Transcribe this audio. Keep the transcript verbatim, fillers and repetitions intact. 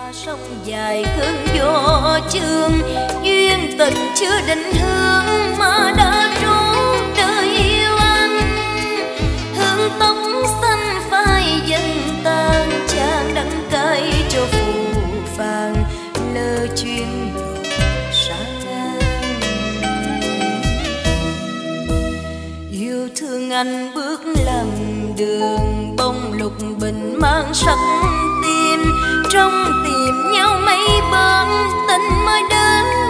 sông dài cơn gió chương, duyên tình chưa định hướng mà đã trốn đời yêu anh. Hương tóc xanh phai dần tàn, chàng đắng cay cho phù vàng lỡ chuyến xa ngang. Yêu thương anh bước lầm đường, bông lục bình mang sắc tim, trong tìm nhau mấy bom tình mới đến